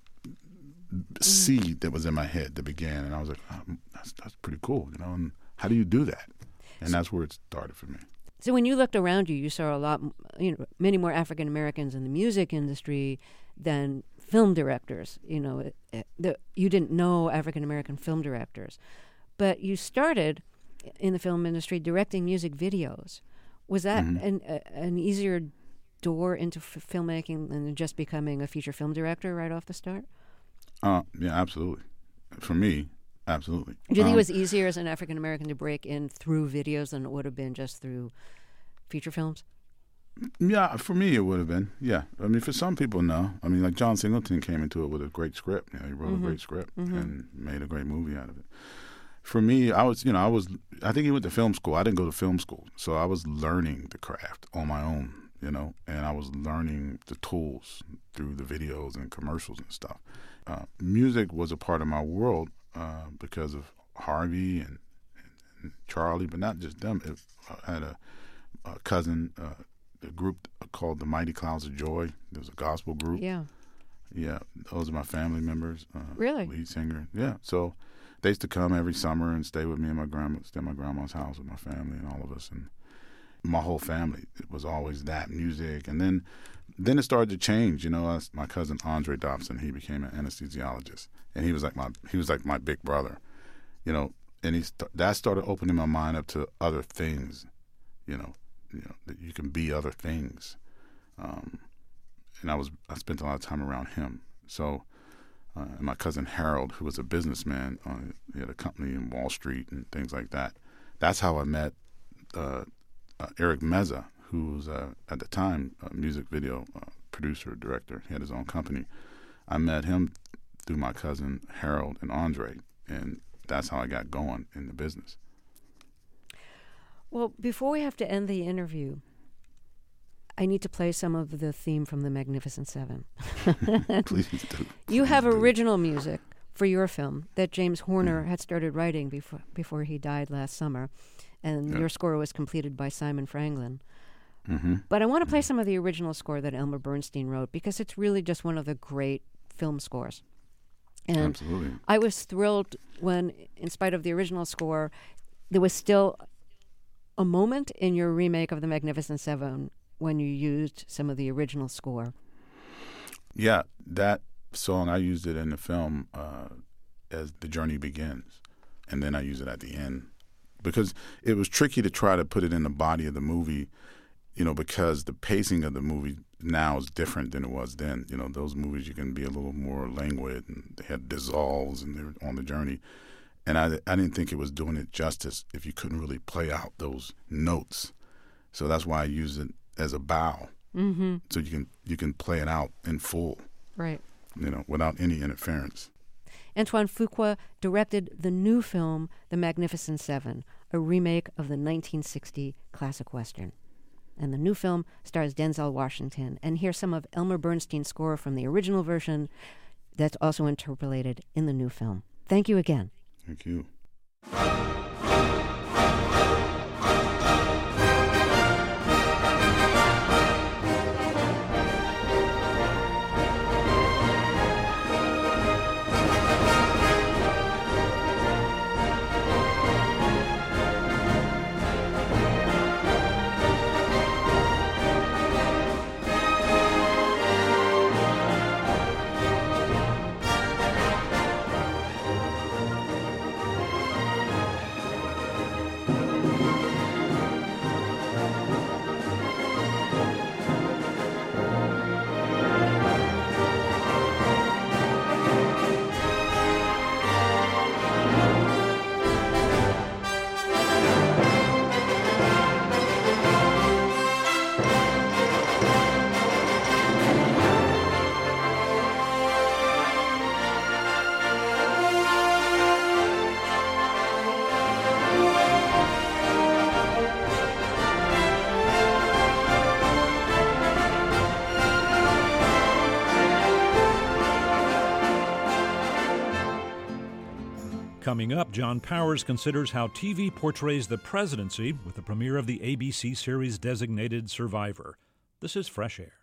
seed that was in my head that began, and I was like, oh, that's, that's pretty cool, you know, and how do you do that? And that's where it started for me. So when you looked around you, you saw a lot, you know, many more African Americans in the music industry than film directors. You know, it, it, the, you didn't know African American film directors, but you started in the film industry directing music videos. Was that mm-hmm. an, a, an easier door into f- filmmaking than just becoming a feature film director right off the start? Uh, yeah, absolutely. For me, absolutely. Do you think um, it was easier as an African American to break in through videos than it would have been just through feature films? Yeah, for me it would have been. Yeah, I mean, for some people, no. I mean, like John Singleton came into it with a great script. You know, he wrote mm-hmm. a great script mm-hmm. and made a great movie out of it. For me, I was, you know, I was. I think he went to film school. I didn't go to film school, so I was learning the craft on my own. You know, and I was learning the tools through the videos and commercials and stuff. Uh, music was a part of my world uh, because of Harvey and, and Charlie, but not just them. It, I had a, a cousin, uh, a group called the Mighty Clouds of Joy. There was a gospel group. Yeah. Yeah, those are my family members. Uh, really? Lead singer. Yeah, so they used to come every summer and stay with me and my grandma, stay at my grandma's house with my family and all of us. And my whole family, it was always that music. And then then it started to change. You know, I, my cousin Andre Dobson, he became an anesthesiologist, and he was like my he was like my big brother, you know. And he st- that started opening my mind up to other things, you know, you know that you can be other things. Um, and I was I spent a lot of time around him. So, uh, and my cousin Harold, who was a businessman, uh, he had a company in Wall Street and things like that. That's how I met uh, uh, Eric Meza, who was uh, at the time a music video uh, producer, director. He had his own company. I met him through my cousin Harold and Andre, and that's how I got going in the business. Well, before we have to end the interview, I need to play some of the theme from The Magnificent Seven. Please do. Please you have do. original music for your film that James Horner mm. had started writing before before he died last summer, and yep. your score was completed by Simon Franklin. Mm-hmm. But I want to play some of the original score that Elmer Bernstein wrote because it's really just one of the great film scores. And Absolutely. I was thrilled when, in spite of the original score, there was still a moment in your remake of The Magnificent Seven when you used some of the original score. Yeah, that song, I used it in the film uh, as the journey begins, and then I use it at the end because it was tricky to try to put it in the body of the movie, you know, because the pacing of the movie now is different than it was then. You know, those movies you can be a little more languid, and they had dissolves and they were on the journey. And I, I didn't think it was doing it justice if you couldn't really play out those notes. So that's why I use it as a bow, mm-hmm. so you can you can play it out in full, right? You know, without any interference. Antoine Fuqua directed the new film, The Magnificent Seven, a remake of the nineteen sixty classic Western. And the new film stars Denzel Washington. And here's some of Elmer Bernstein's score from the original version that's also interpolated in the new film. Thank you again. Thank you. Coming up, John Powers considers how T V portrays the presidency with the premiere of the A B C series Designated Survivor. This is Fresh Air.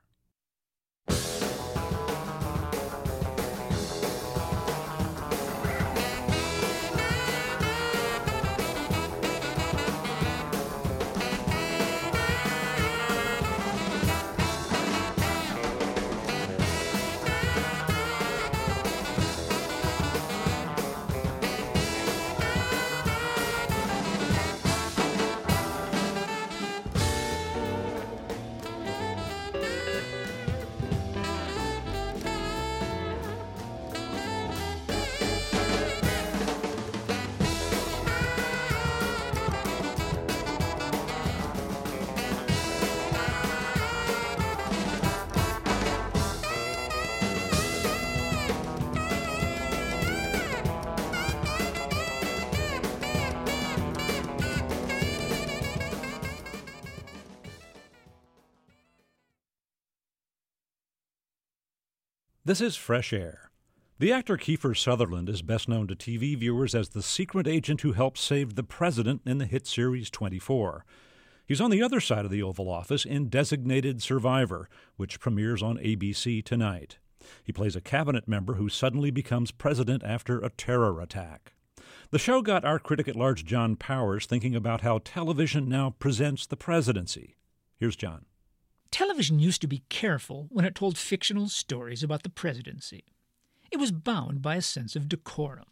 This is Fresh Air. The actor Kiefer Sutherland is best known to T V viewers as the secret agent who helped save the president in the hit series twenty-four. He's on the other side of the Oval Office in Designated Survivor, which premieres on A B C tonight. He plays a cabinet member who suddenly becomes president after a terror attack. The show got our critic at large John Powers thinking about how television now presents the presidency. Here's John. Television used to be careful when it told fictional stories about the presidency. It was bound by a sense of decorum.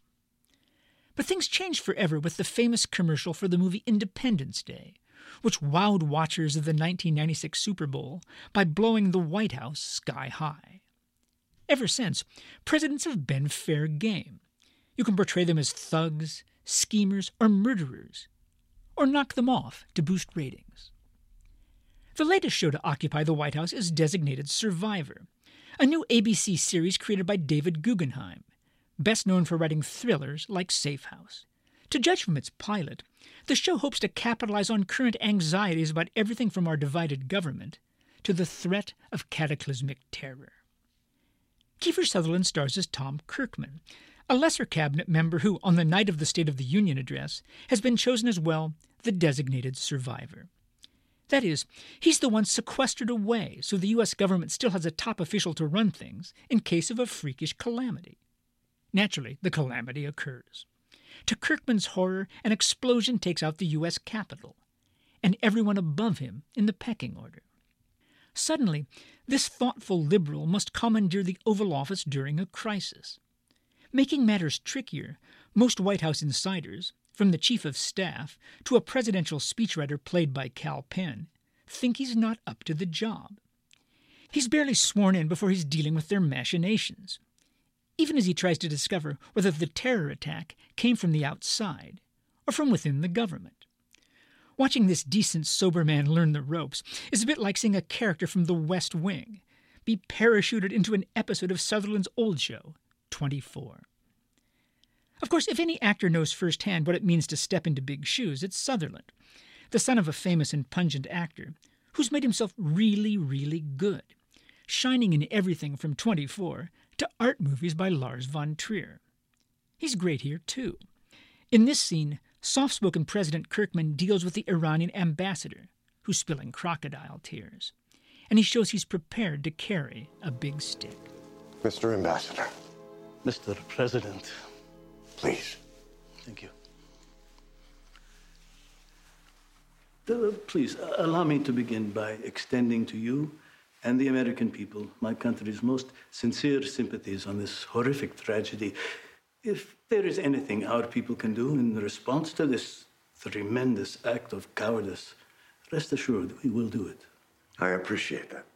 But things changed forever with the famous commercial for the movie Independence Day, which wowed watchers of the nineteen ninety-six Super Bowl by blowing the White House sky high. Ever since, presidents have been fair game. You can portray them as thugs, schemers, or murderers, or knock them off to boost ratings. The latest show to occupy the White House is Designated Survivor, a new A B C series created by David Guggenheim, best known for writing thrillers like Safe House. To judge from its pilot, the show hopes to capitalize on current anxieties about everything from our divided government to the threat of cataclysmic terror. Kiefer Sutherland stars as Tom Kirkman, a lesser cabinet member who, on the night of the State of the Union address, has been chosen as, well, the designated survivor. That is, he's the one sequestered away so the U S government still has a top official to run things in case of a freakish calamity. Naturally, the calamity occurs. To Kirkman's horror, an explosion takes out the U S Capitol, and everyone above him in the pecking order. Suddenly, this thoughtful liberal must commandeer the Oval Office during a crisis. Making matters trickier, most White House insiders, from the chief of staff to a presidential speechwriter played by Kal Penn, think he's not up to the job. He's barely sworn in before he's dealing with their machinations, even as he tries to discover whether the terror attack came from the outside or from within the government. Watching this decent, sober man learn the ropes is a bit like seeing a character from The West Wing be parachuted into an episode of Sutherland's old show, twenty-four. Of course, if any actor knows firsthand what it means to step into big shoes, it's Sutherland, the son of a famous and pungent actor who's made himself really, really good, shining in everything from twenty-four to art movies by Lars von Trier. He's great here, too. In this scene, soft-spoken President Kirkman deals with the Iranian ambassador, who's spilling crocodile tears, and he shows he's prepared to carry a big stick. Mister Ambassador. Mister President. Please. Thank you. Uh, please, uh, allow me to begin by extending to you and the American people my country's most sincere sympathies on this horrific tragedy. If there is anything our people can do in response to this tremendous act of cowardice, rest assured we will do it. I appreciate that.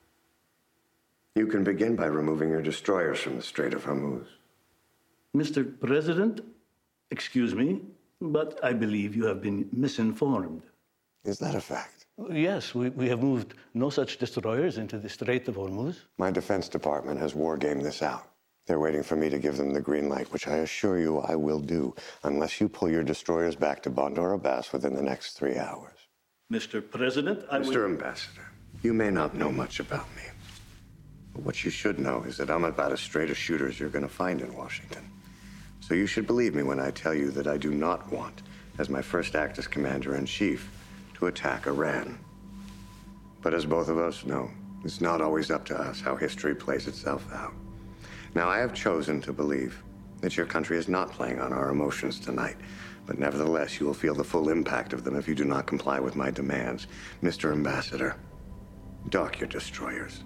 You can begin by removing your destroyers from the Strait of Hormuz. Mister President, excuse me, but I believe you have been misinformed. Is that a fact? Yes, we, we have moved no such destroyers into the Strait of Hormuz. My Defense Department has wargamed this out. They're waiting for me to give them the green light, which I assure you I will do, unless you pull your destroyers back to Bandar Abbas within the next three hours. Mister President, I Mister will... Ambassador, you may not know much about me, but what you should know is that I'm about as straight a shooter as you're going to find in Washington. So you should believe me when I tell you that I do not want, as my first act as Commander-in-Chief, to attack Iran. But as both of us know, it's not always up to us how history plays itself out. Now, I have chosen to believe that your country is not playing on our emotions tonight, but nevertheless, you will feel the full impact of them if you do not comply with my demands. Mister Ambassador, dock your destroyers,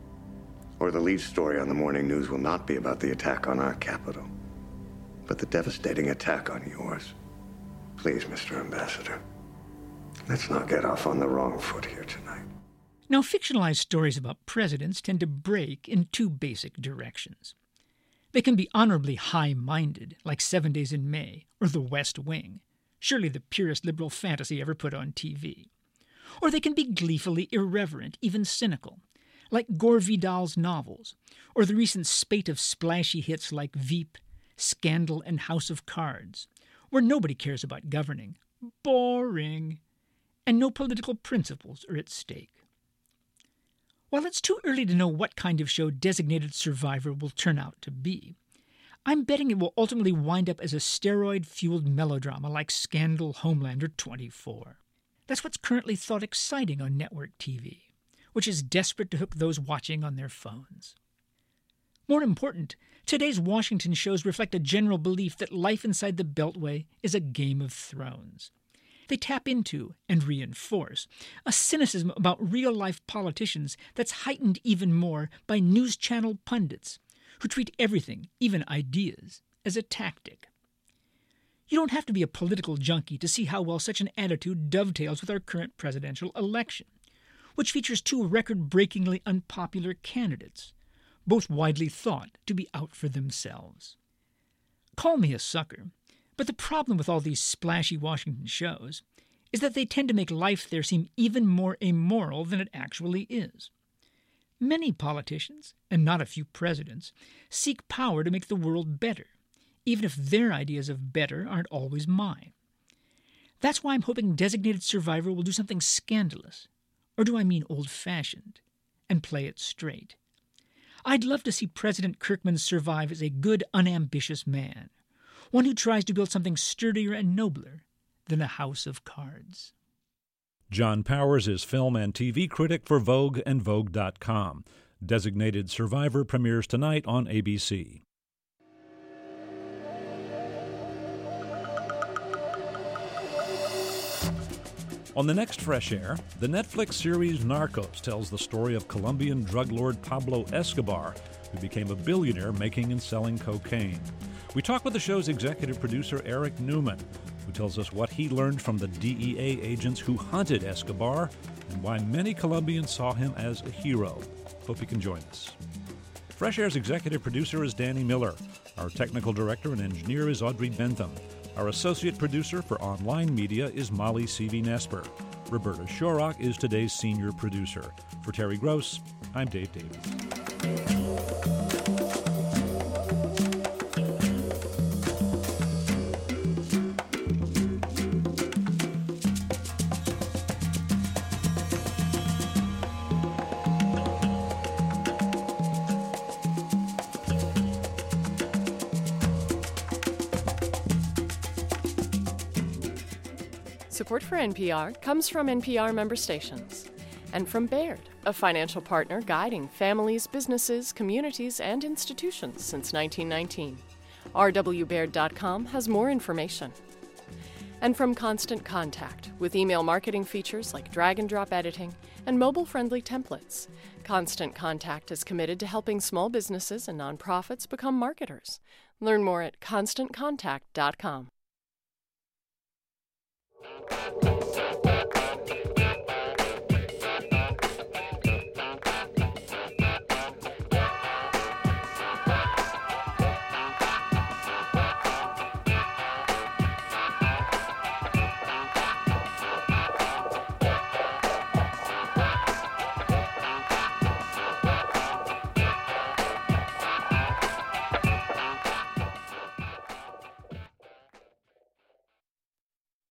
or the lead story on the morning news will not be about the attack on our capital, but the devastating attack on yours. Please, Mister Ambassador, let's not get off on the wrong foot here tonight. Now, fictionalized stories about presidents tend to break in two basic directions. They can be honorably high-minded, like Seven Days in May or The West Wing, surely the purest liberal fantasy ever put on T V. Or they can be gleefully irreverent, even cynical, like Gore Vidal's novels, or the recent spate of splashy hits like Veep, Scandal, and House of Cards, where nobody cares about governing. Boring. And no political principles are at stake. While it's too early to know what kind of show Designated Survivor will turn out to be, I'm betting it will ultimately wind up as a steroid-fueled melodrama like Scandal, Homeland, or twenty-four. That's what's currently thought exciting on network T V, which is desperate to hook those watching on their phones. More important, today's Washington shows reflect a general belief that life inside the Beltway is a Game of Thrones. They tap into and reinforce a cynicism about real-life politicians that's heightened even more by news channel pundits who treat everything, even ideas, as a tactic. You don't have to be a political junkie to see how well such an attitude dovetails with our current presidential election, which features two record-breakingly unpopular candidates, both widely thought to be out for themselves. Call me a sucker, but the problem with all these splashy Washington shows is that they tend to make life there seem even more amoral than it actually is. Many politicians, and not a few presidents, seek power to make the world better, even if their ideas of better aren't always mine. That's why I'm hoping Designated Survivor will do something scandalous, or do I mean old-fashioned, and play it straight. I'd love to see President Kirkman survive as a good, unambitious man, one who tries to build something sturdier and nobler than a house of cards. John Powers is film and T V critic for Vogue and Vogue dot com. Designated Survivor premieres tonight on A B C. On the next Fresh Air, the Netflix series Narcos tells the story of Colombian drug lord Pablo Escobar, who became a billionaire making and selling cocaine. We talk with the show's executive producer Eric Newman, who tells us what he learned from the D E A agents who hunted Escobar and why many Colombians saw him as a hero. Hope you can join us. Fresh Air's executive producer is Danny Miller. Our technical director and engineer is Audrey Bentham. Our associate producer for online media is Molly Seavey-Nesper. Roberta Shorrock is today's senior producer. For Terry Gross, I'm Dave Davies. Support for N P R comes from N P R member stations and from Baird, a financial partner guiding families, businesses, communities, and institutions since nineteen nineteen. R W Baird dot com has more information. And from Constant Contact, with email marketing features like drag-and-drop editing and mobile-friendly templates. Constant Contact is committed to helping small businesses and nonprofits become marketers. Learn more at constant contact dot com. Thank you.